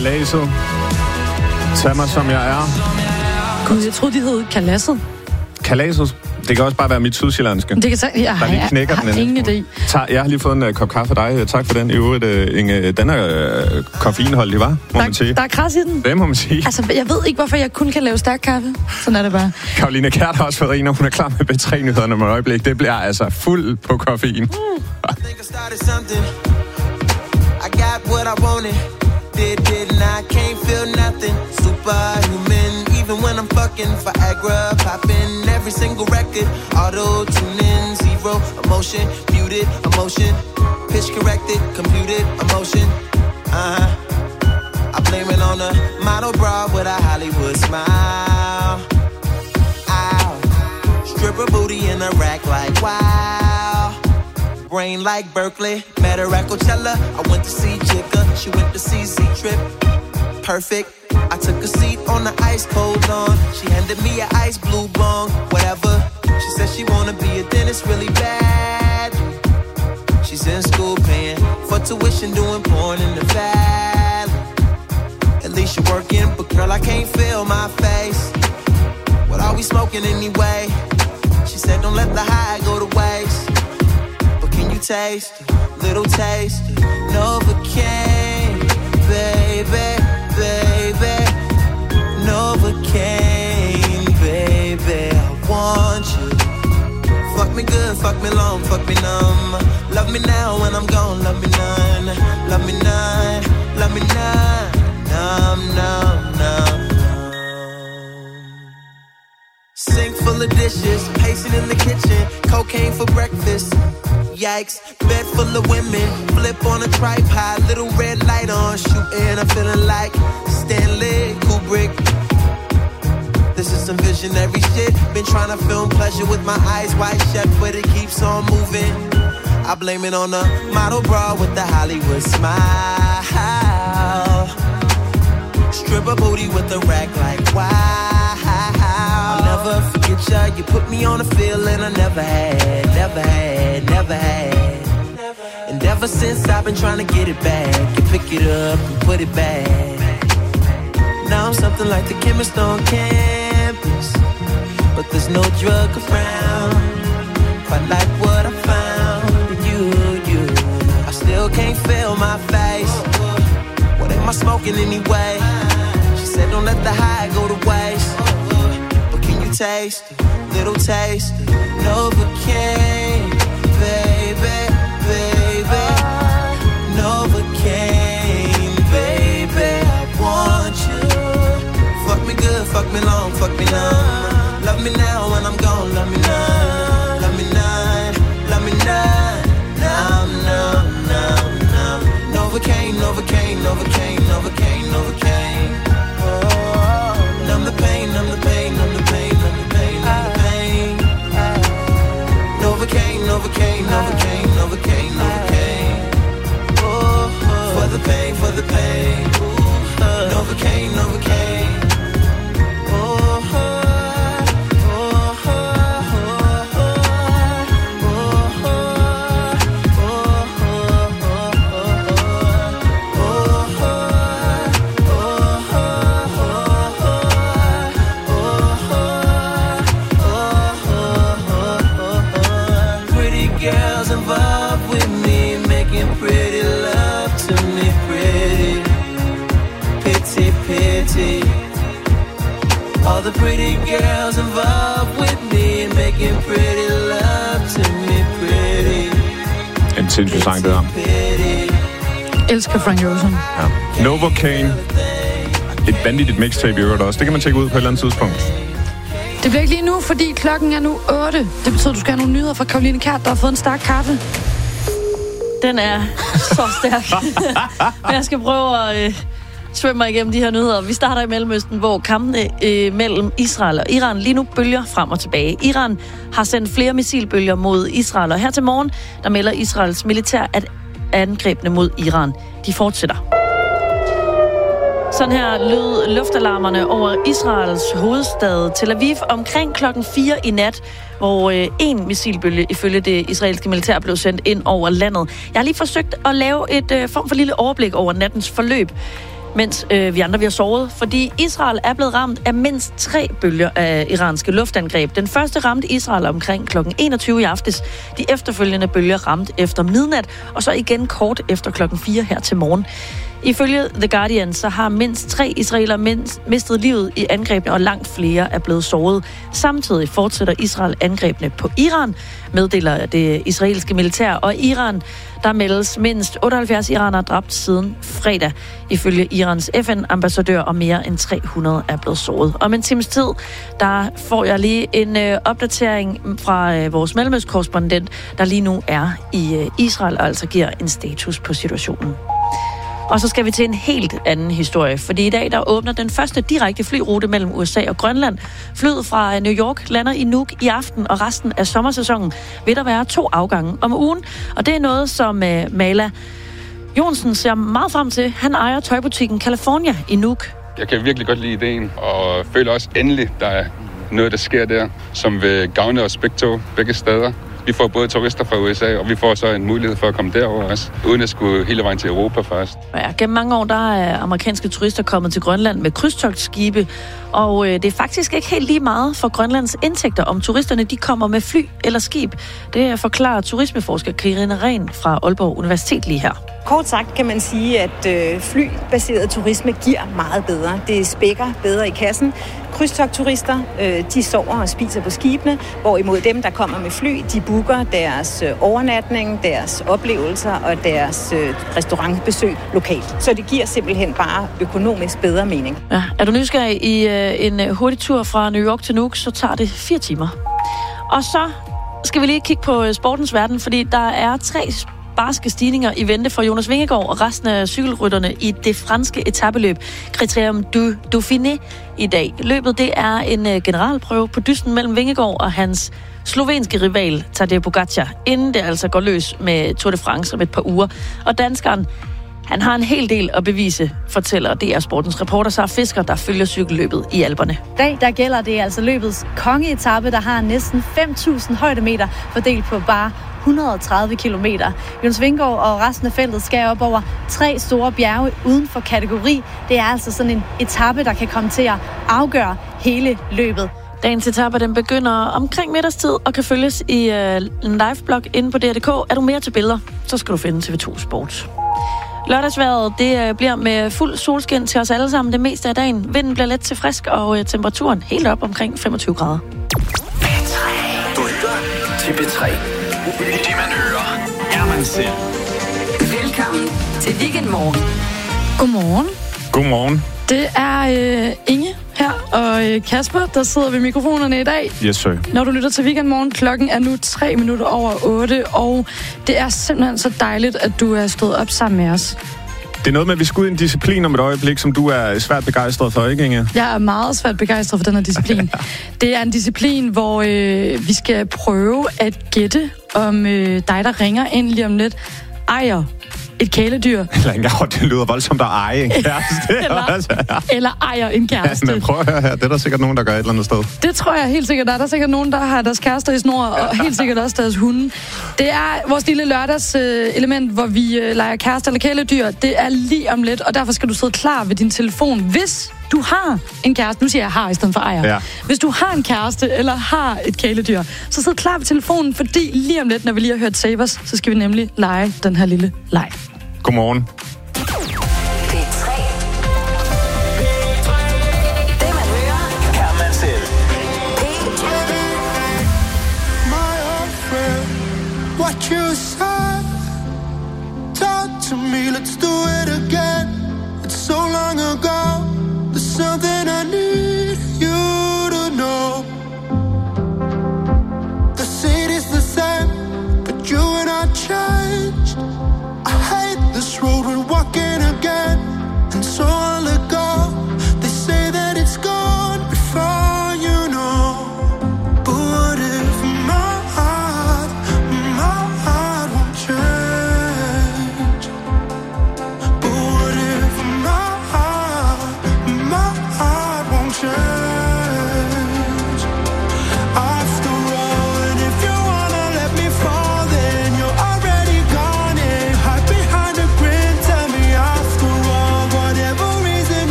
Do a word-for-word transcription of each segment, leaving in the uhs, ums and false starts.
Kalasset. Tag mig, som jeg er. Gud, jeg troede, de hed Kalasset. Kalasset. Det kan også bare være mit sydsjællandske. Det kan så, jeg, der lige knækker jeg, jeg den har ingen idé. Ta, jeg har lige fået en uh, kop kaffe af dig. Tak for den. I øvrigt, uh, Inge, den er uh, koffeinholdig, var? Må der, man sige. Der er kras i den. Det må man sige. Altså, jeg ved ikke, hvorfor jeg kun kan lave stærk kaffe. Sådan er det bare. Karoline Kjært har også fået en, og hun er klar med B tre-nyhederne med øjeblik. Det bliver altså fuld på koffein. Mm. Did, didn't I can't feel nothing. Superhuman, even when I'm fucking Viagra, popping every single record. Auto tuning, zero emotion, muted emotion, pitch corrected, computed emotion. Uh huh. I blame it on a model bra with a Hollywood smile. Ow, stripper booty in a rack like wow. Brain like Berkeley, met her at Coachella. I went to see Jigga, she went to see Z-Trip. Perfect, I took a seat on the ice cold lawn. She handed me an ice blue bong, whatever. She said she wanna be a dentist really bad. She's in school paying for tuition, doing porn in the valley. At least you're working, but girl, I can't feel my face. What are we smoking anyway? She said don't let the high go to waste. Taste, little taste, Novocaine, baby, baby, Novocaine, baby, I want you. Fuck me good, fuck me long, fuck me numb. Love me now when I'm gone, love me none. Love me none, love me none. Numb, numb, numb, numb. Sink full of dishes, pacing in the kitchen. Cocaine for breakfast. Yikes, bed full of women, flip on a tripod, little red light on, shooting, I'm feeling like Stanley Kubrick. This is some visionary shit, been trying to film pleasure with my eyes wide shut, but it keeps on moving. I blame it on a model bra with the Hollywood smile. Stripper booty with a rack like wow. I'll never forget ya, you put me on a feeling I never had, never had, never had. And ever since I've been trying to get it back, you pick it up and put it back. Now I'm something like the chemist on campus, but there's no drug around. Quite like what I found in you, you. I still can't feel my face. What am I smoking anyway? She said don't let the high go to waste. Taste, little taste, Novocaine, baby, baby, Novocaine, baby, I want you. Fuck me good, fuck me long, fuck me numb. Love me now when I'm gone, love me none, love me none, love me none. Numb, numb, numb, numb. Novocaine, Novocaine, Novocaine, Novocaine, Novocaine. Oh, numb the pain, numb the pain, numb the pain. Novocaine, Novocaine, Novocaine, Novocaine, Novocaine. Oh, for the pain, for the pain. Novocaine, Novocaine. Oh, oh, all the pretty girls involved with me making pretty love to me pretty. En sindssyg sang, det der. Elsker Frank Ocean. Ja. Novocaine. Et vanvittigt mixtape i øvrigt også. Det kan man tjekke ud på et eller andet tidspunkt. Det bliver ikke lige nu, fordi klokken er nu otte. Det betyder, at du skal have nogle nyheder fra Karoline Kjært, der har fået en stærk kaffe. Den er så stærk. Men jeg skal prøve at øh, svømme mig igennem de her nyheder. Vi starter i Mellemøsten, hvor kampene øh, mellem Israel og Iran lige nu bølger frem og tilbage. Iran har sendt flere missilbølger mod Israel, og her til morgen, der melder Israels militær, at angrebene mod Iran, de fortsætter. Sådan her lød luftalarmerne over Israels hovedstad Tel Aviv omkring klokken fire i nat, hvor øh, en missilbølge ifølge det israelske militær blev sendt ind over landet. Jeg har lige forsøgt at lave et øh, form for lille overblik over nattens forløb. mens øh, vi andre vi har sovet, fordi Israel er blevet ramt af mindst tre bølger af iranske luftangreb. Den første ramte Israel omkring klokken enogtyve i aftes. De efterfølgende bølger ramte efter midnat, og så igen kort efter klokken fire her til morgen. Ifølge The Guardian, så har mindst tre israeler mindst mistet livet i angrebene, og langt flere er blevet såret. Samtidig fortsætter Israel angrebene på Iran, meddeler det israelske militær, og Iran, der meldes mindst otteoghalvfjerds iranere dræbt siden fredag. Ifølge Irans F N-ambassadør, og mere end tre hundrede er blevet såret. Om en times tid, der får jeg lige en øh, opdatering fra øh, vores mellemøstkorrespondent, der lige nu er i øh, Israel, og altså giver en status på situationen. Og så skal vi til en helt anden historie, fordi i dag der åbner den første direkte flyrute mellem U S A og Grønland. Flyet fra New York lander i Nuuk i aften, og resten af sommersæsonen vil der være to afgange om ugen. Og det er noget, som uh, Mala Jonsen ser meget frem til. Han ejer tøjbutikken California i Nuuk. Jeg kan virkelig godt lide ideen, og føler også endelig, der er noget, der sker der, som vil gavne os begge to, begge steder. Vi får både turister fra U S A, og vi får så en mulighed for at komme derover også, uden at skulle hele vejen til Europa først. Ja, gennem mange år der er amerikanske turister kommet til Grønland med krydstogtskibe, og øh, det er faktisk ikke helt lige meget for Grønlands indtægter, om turisterne de kommer med fly eller skib. Det forklarer turismeforsker Karina Rehn fra Aalborg Universitet lige her. Kort sagt kan man sige, at øh, flybaseret turisme giver meget bedre. Det spækker bedre i kassen. Krydstogtturister, øh, de sover og spiser på skibene, hvorimod dem, der kommer med fly, de booker deres øh, overnatning, deres oplevelser og deres øh, restaurantbesøg lokalt. Så det giver simpelthen bare økonomisk bedre mening. Ja, er du nysgerrig i øh, en hurtig tur fra New York til Nuuk, så tager det fire timer. Og så skal vi lige kigge på sportens verden, fordi der er tre barske stigninger i vente for Jonas Vingegaard og resten af cykelrytterne i det franske etapeløb Criterium du Dauphiné i dag. Løbet det er en generalprøve på dysten mellem Vingegaard og hans slovenske rival Tadej Pogačar, inden det altså går løs med Tour de France om et par uger. Og danskeren, han har en hel del at bevise, fortæller D R Sportens reporter Sara Fisker, der følger cykelløbet i Alperne. I dag der gælder det altså løbets kongeetappe, der har næsten fem tusind højdemeter fordelt på bare et hundrede og tredive kilometer. Jonas Vingegaard og resten af feltet skal op over tre store bjerge uden for kategori. Det er altså sådan en etape, der kan komme til at afgøre hele løbet. Dagens etape, den begynder omkring middagstid og kan følges i uh, en liveblog inde på D R punktum d k. Er du mere til billeder, så skal du finde T V to Sport. Lørdagsvejret, det bliver med fuld solskin til os alle sammen det meste af dagen. Vinden bliver let til frisk, og temperaturen helt op omkring femogtyve grader. P tre. Du lytter til P tre. Det man hører, er man selv. Velkommen til Weekendmorgen. Godmorgen. Godmorgen. Det er øh, Inge her, og øh, Kasper, der sidder ved mikrofonerne i dag. Yes, sir. Når du lytter til Weekendmorgen, klokken er nu tre minutter over otte, og det er simpelthen så dejligt, at du er stået op sammen med os. Det er noget med, at vi skal ud i en disciplin om et øjeblik, som du er svært begejstret for, ikke Inge? Jeg er meget svært begejstret for den her disciplin. Det er en disciplin, hvor øh, vi skal prøve at gætte, om øh, dig, der ringer ind lige om lidt, ejer et kæledyr. Eller ikke, det lyder voldsomt at eje en kæreste. eller, eller ejer en kæreste. Ja, men prøv at høre her, det er der sikkert nogen, der gør et eller andet sted. Det tror jeg helt sikkert. Der er der sikkert nogen, der har deres kærester i snor, og helt sikkert også deres hunde. Det er vores lille lørdags øh, element, hvor vi øh, leger kæreste eller kæledyr. Det er lige om lidt, og derfor skal du sidde klar ved din telefon, hvis du har en kæreste. Nu siger jeg har i stedet for ejer. Ja. Hvis du har en kæreste eller har et kæledyr, så sid klar ved telefonen, fordi lige om lidt, når vi lige har hørt Savers, så skal vi nemlig lege den her lille leg. Godmorgen. P tre. Det man hører, kan man selv. P tre. My old friend, what you said. Talk to me, let's do it again. It's so long ago. There's something I need you to know. The city's the same, but you and I changed. I hate this road we're walking again, and so I'll let go. They say that it's gone before you know. But what if my heart, my heart won't change?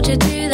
you do